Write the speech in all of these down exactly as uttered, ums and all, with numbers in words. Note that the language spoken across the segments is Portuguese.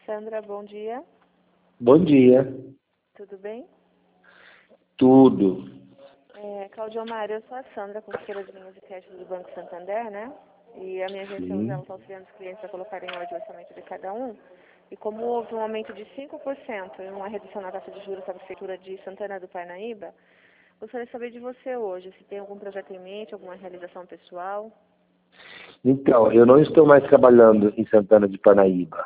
Sandra, bom dia. Bom dia. Tudo bem? Tudo. É, Claudio Mário, eu sou a Sandra, consultora de linhas de crédito do Banco Santander, né? E a minha agência Sim. está auxiliando os clientes a colocarem em ordem o orçamento de cada um. E como houve um aumento de cinco por cento e uma redução na taxa de juros da Prefeitura de Santana do Parnaíba, gostaria de saber de você hoje, se tem algum projeto em mente, alguma realização pessoal. Então, eu não estou mais trabalhando em Santana de Parnaíba.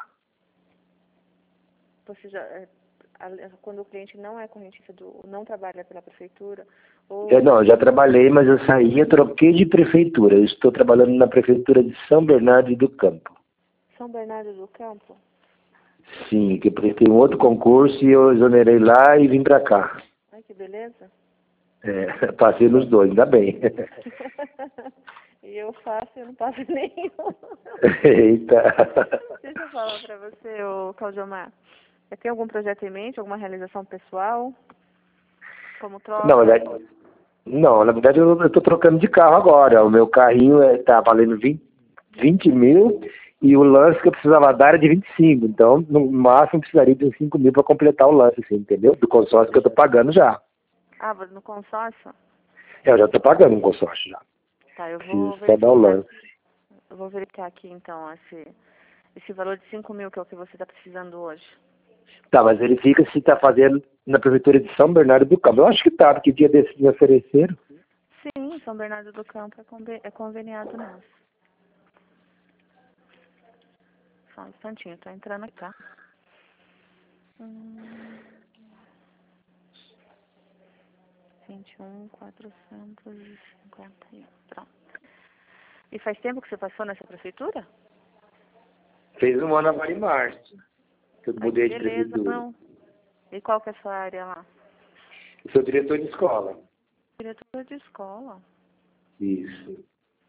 Você já, é, a- quando o cliente não é correntista, do, não trabalha pela Prefeitura, ou... É, não, eu já trabalhei, mas eu saí e troquei de prefeitura. Eu estou trabalhando na prefeitura de São Bernardo do Campo. São Bernardo do Campo? Sim, que eu prestei um outro concurso e eu exonerei lá e vim para cá. Ai, que beleza. É, passei nos dois, ainda bem. E eu faço e eu não passo nenhum. Eita. Deixa eu falar pra você, ô Claudiomar. Você tem algum projeto em mente, alguma realização pessoal? Como troca? Não, na verdade, não, na verdade eu estou trocando de carro agora. O meu carrinho está valendo vinte mil e o lance que eu precisava dar era de vinte e cinco. Então, no máximo, eu precisaria de uns cinco mil para completar o lance, assim, entendeu? Do consórcio que eu estou pagando já. Ah, no consórcio? É, eu já estou pagando um consórcio já. Tá, eu vou Preciso só dar o verificar. lance. Eu vou verificar aqui então esse, esse valor de cinco mil que é o que você está precisando hoje. Tá, mas verifica se está fazendo na prefeitura de São Bernardo do Campo. Eu acho que tá, porque dia desses me ofereceram. Sim, São Bernardo do Campo é, conve- é conveniado nosso. Só um instantinho, tô entrando aqui, tá? Hum, vinte e um, quatrocentos e cinquenta e um. Pronto. E faz tempo que você passou nessa prefeitura? Fez um ano agora em março, que eu Ai, que mudei de beleza, prefeitura. não. E qual que é a sua área lá? Eu sou diretor de escola. Diretora de escola. Isso.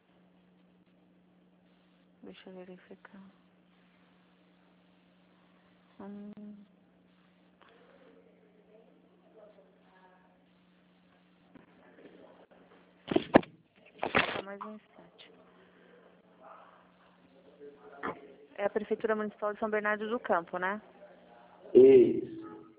Deixa eu verificar. Hum. Só mais um instante. É a Prefeitura Municipal de São Bernardo do Campo, né? Isso.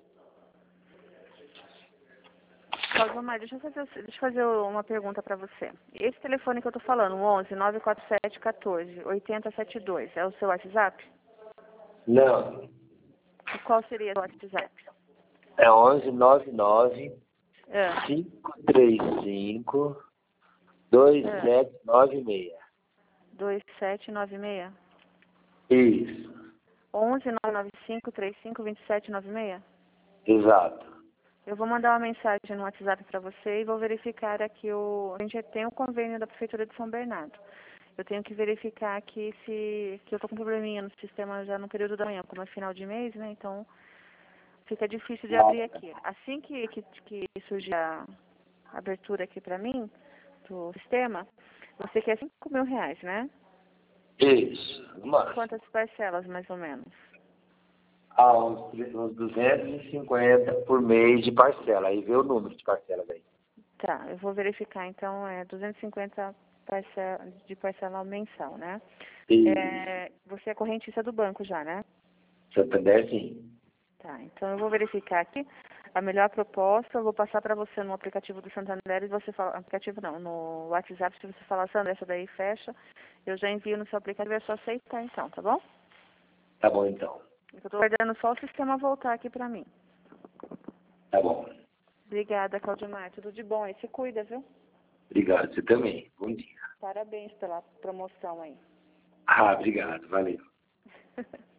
Cláudio Mar, deixa eu fazer, deixa eu fazer uma pergunta para você. Esse telefone que eu tô falando, o onze, nove quatro sete, quatorze, oitenta setenta e dois, é o seu WhatsApp? Não. E qual seria o WhatsApp? É onze nove nove É. cinco três cinco dois É. sete nove seis. dois sete nove seis? Isso. onze nove nove cinco três cinco dois sete nove seis? Exato. Eu vou mandar uma mensagem no WhatsApp para você e vou verificar aqui o... A gente tem o convênio da Prefeitura de São Bernardo. Eu tenho que verificar aqui se... que eu tô com um probleminha no sistema já no período da manhã, como é final de mês, né? Então fica difícil de abrir aqui. Assim que, que, que surgir a abertura aqui para mim, do sistema, você quer cinco mil reais, né? Isso. Mas, Quantas parcelas, mais ou menos? há uns, uns duzentos e cinquenta por mês de parcela. Aí vê o número de parcelas aí. Tá, eu vou verificar, então, é duzentos e cinquenta parcela, de parcela mensal, né? Isso. É, você é correntista do banco já, né? Santander, sim. Tá, então eu vou verificar aqui a melhor proposta, eu vou passar para você no aplicativo do Santander e você fala, aplicativo não, no WhatsApp, se você falar, Sandra, essa daí fecha, eu já envio no seu aplicativo e é só aceitar então, tá bom? Tá bom, então. Eu tô guardando só o sistema voltar aqui para mim. Tá bom. Obrigada, Claudimar, tudo de bom, e se cuida, viu? Obrigado. Você também. Bom dia. Parabéns pela promoção aí. Ah, obrigado. Valeu.